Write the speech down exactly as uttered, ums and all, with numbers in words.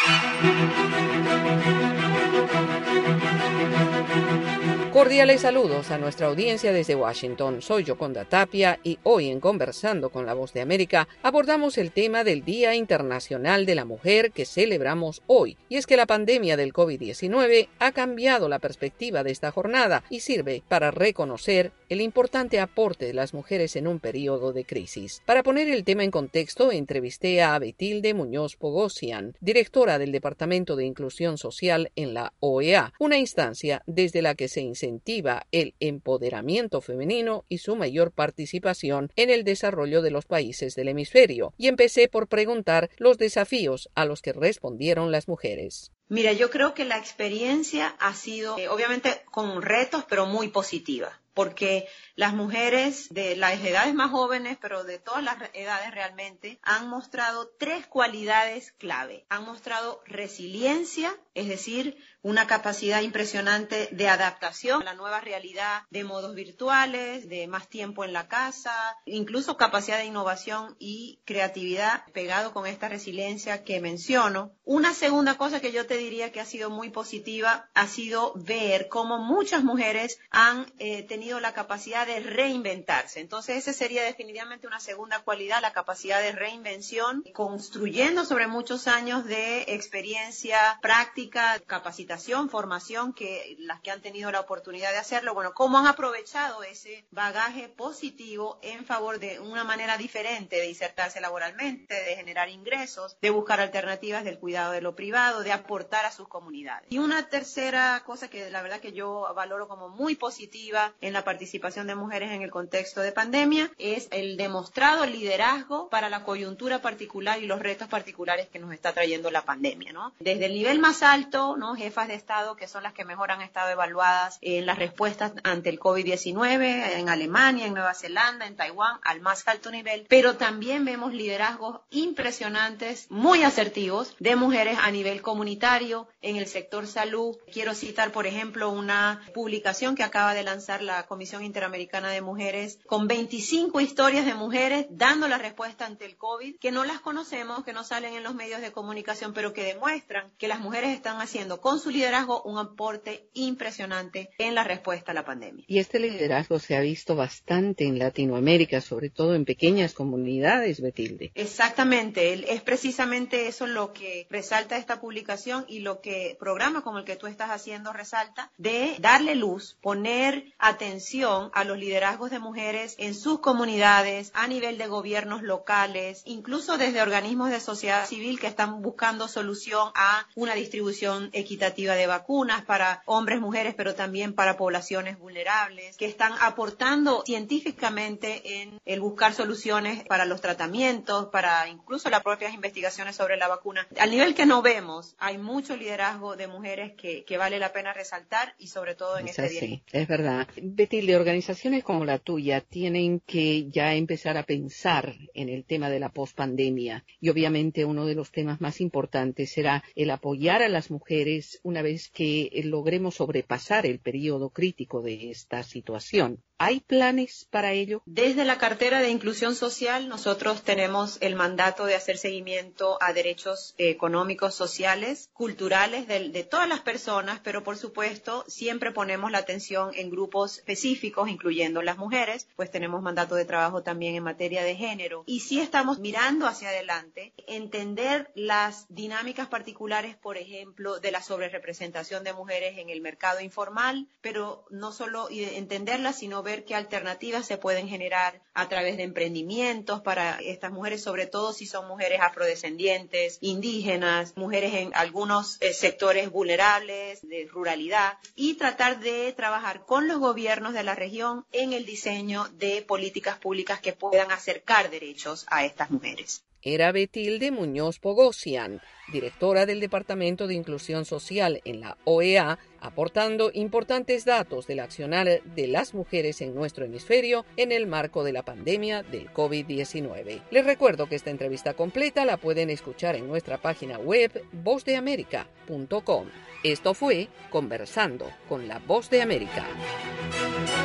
Cordiales saludos a nuestra audiencia desde Washington. Soy Yoconda Tapia y hoy en Conversando con la Voz de América abordamos el tema del Día Internacional de la Mujer que celebramos hoy. Y es que la pandemia del COVID diecinueve ha cambiado la perspectiva de esta jornada y sirve para reconocer el importante aporte de las mujeres en un periodo de crisis. Para poner el tema en contexto, entrevisté a Betilde Muñoz Pogosian, directora del Departamento de Inclusión Social en la O E A, una instancia desde la que se incentiva el empoderamiento femenino y su mayor participación en el desarrollo de los países del hemisferio. Y empecé por preguntar los desafíos a los que respondieron las mujeres. Mira, yo creo que la experiencia ha sido, eh, obviamente, con retos, pero muy positiva. Porque las mujeres de las edades más jóvenes, pero de todas las edades realmente, han mostrado tres cualidades clave. Han mostrado resiliencia, es decir, una capacidad impresionante de adaptación a la nueva realidad de modos virtuales, de más tiempo en la casa, incluso capacidad de innovación y creatividad pegado con esta resiliencia que menciono. Una segunda cosa que yo te diría que ha sido muy positiva ha sido ver cómo muchas mujeres han eh, tenido la capacidad de reinventarse. Entonces, esa sería definitivamente una segunda cualidad, la capacidad de reinvención, construyendo sobre muchos años de experiencia práctica, capacitación, formación, que las que han tenido la oportunidad de hacerlo, bueno, cómo han aprovechado ese bagaje positivo en favor de una manera diferente de insertarse laboralmente, de generar ingresos, de buscar alternativas del cuidado de lo privado, de aportar a sus comunidades. Y una tercera cosa que la verdad que yo valoro como muy positiva en la participación de mujeres en el contexto de pandemia es el demostrado liderazgo para la coyuntura particular y los retos particulares que nos está trayendo la pandemia, ¿no? Desde el nivel más alto, ¿no? Jefas de Estado que son las que mejor han estado evaluadas en las respuestas ante el COVID diecinueve, en Alemania, en Nueva Zelanda, en Taiwán, al más alto nivel, pero también vemos liderazgos impresionantes, muy asertivos, de mujeres a nivel comunitario, en el sector salud. Quiero citar, por ejemplo, una publicación que acaba de lanzar la Comisión Interamericana de Mujeres con veinticinco historias de mujeres dando la respuesta ante el COVID, que no las conocemos, que no salen en los medios de comunicación, pero que demuestran que las mujeres están haciendo con su liderazgo un aporte impresionante en la respuesta a la pandemia. Y este liderazgo se ha visto bastante en Latinoamérica, sobre todo en pequeñas comunidades, Betilde. Exactamente, es precisamente eso lo que resalta esta publicación y lo que programas como el que tú estás haciendo resalta, de darle luz, poner atención a los liderazgos de mujeres en sus comunidades, a nivel de gobiernos locales, incluso desde organismos de sociedad civil que están buscando solución a una distribución equitativa de vacunas para hombres, mujeres, pero también para poblaciones vulnerables, que están aportando científicamente en el buscar soluciones para los tratamientos, para incluso las propias investigaciones sobre la vacuna. Al nivel que no vemos, hay mucho liderazgo de mujeres que, que vale la pena resaltar y sobre todo en es este día. Sí, es verdad. Betilde, organizaciones como la tuya tienen que ya empezar a pensar en el tema de la pospandemia y obviamente uno de los temas más importantes será el apoyar a las mujeres una vez que logremos sobrepasar el periodo crítico de esta situación. ¿Hay planes para ello? Desde la cartera de inclusión social nosotros tenemos el mandato de hacer seguimiento a derechos eh, económicos, sociales, culturales de, de todas las personas, pero por supuesto siempre ponemos la atención en grupos específicos, incluyendo las mujeres, pues tenemos mandato de trabajo también en materia de género. Y sí estamos mirando hacia adelante, entender las dinámicas particulares, por ejemplo, de la sobrerepresentación de mujeres en el mercado informal, pero no solo entenderlas, sino ver qué alternativas se pueden generar a través de emprendimientos para estas mujeres, sobre todo si son mujeres afrodescendientes, indígenas, mujeres en algunos eh, sectores vulnerables, de ruralidad, y tratar de trabajar con los gobiernos de la región en el diseño de políticas públicas que puedan acercar derechos a estas mujeres. Era Betilde Muñoz Pogosian, directora del Departamento de Inclusión Social en la O E A, aportando importantes datos del accionar de las mujeres en nuestro hemisferio en el marco de la pandemia del COVID diecinueve. Les recuerdo que esta entrevista completa la pueden escuchar en nuestra página web voz de américa punto com. Esto fue Conversando con la Voz de América.